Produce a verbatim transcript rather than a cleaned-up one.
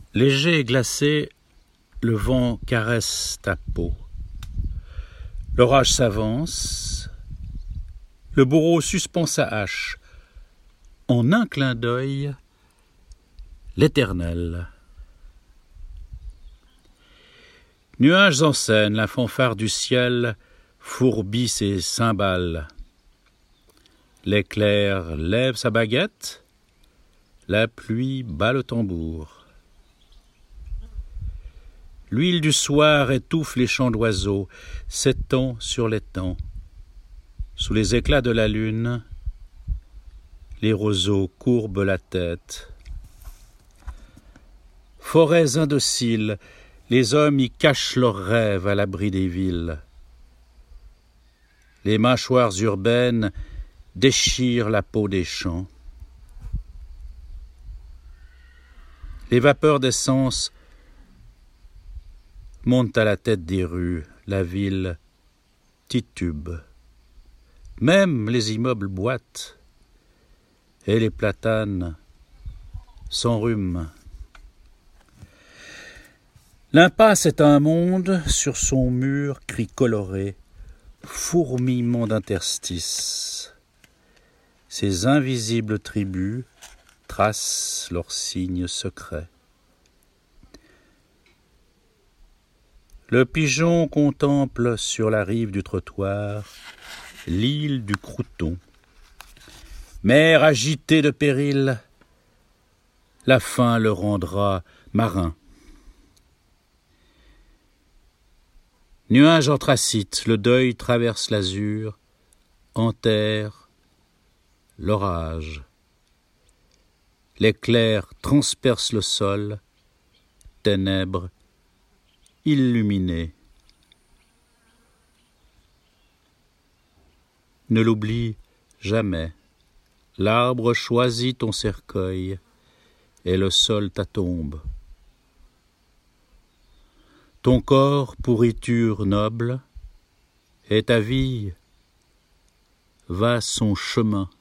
Léger et glacé, le vent caresse ta peau. L'orage s'avance, le bourreau suspend sa hache. En un clin d'œil, l'Éternel. Nuages en scène, la fanfare du ciel fourbit ses cymbales. L'éclair lève sa baguette, la pluie bat le tambour. L'huile du soir étouffe les chants d'oiseaux, s'étend sur l'étang. Sous les éclats de la lune, les roseaux courbent la tête. Forêts indociles, les hommes y cachent leurs rêves à l'abri des villes. Les mâchoires urbaines déchirent la peau des champs. Les vapeurs d'essence montent à la tête des rues, la ville titube. Même les immeubles boitent, et les platanes s'enrhument. L'impasse est un monde, sur son mur, cris colorés, fourmillement d'interstices. Ces invisibles tribus tracent leurs signes secrets. Le pigeon contemple sur la rive du trottoir l'île du Crouton. Mer agitée de péril, la faim le rendra marin. Nuages anthracite, le deuil traverse l'azur, enterre l'orage. L'éclair transperce le sol, ténèbres illuminées. Ne l'oublie jamais, l'arbre choisit ton cercueil et le sol ta tombe. Ton corps, pourriture noble, et ta vie va son chemin.